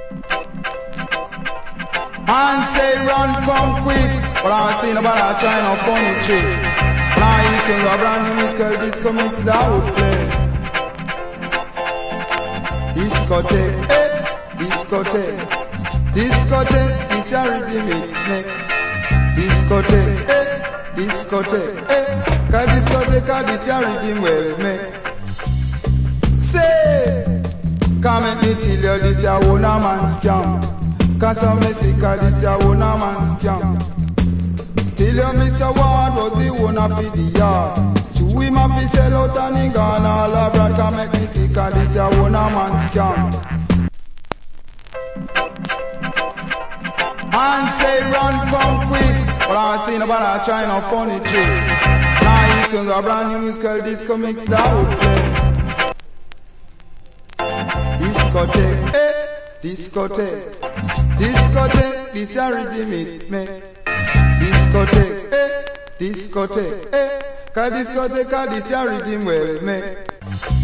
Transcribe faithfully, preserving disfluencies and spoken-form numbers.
And say run, come quick. But I see nobody trying to funny trick. Now you can go brand new musical disco mix that would play. Discotheque, eh, discotheque. Discotheque, this a rhythm it make. Discotheque, eh, discotheque, eh. Cause discotheque, this a rhythm well make. Say, come and me tell you this a one a man scam. Cause some me sick of this a one a man scam. Tell you Mister Ward was the one of the yard. To him a fi sell out and he gone all abroad. Can make me sick of this a one a man scam. And say run come quick. But I see nobody trying no funny trick. Now you can go brand new musical disco mix that would play. Discotheque, eh, discotheque. Discotheque, this a rhythm it make. Discotheque, eh, discotheque, eh. Cause discotheque, this a rhythm well make.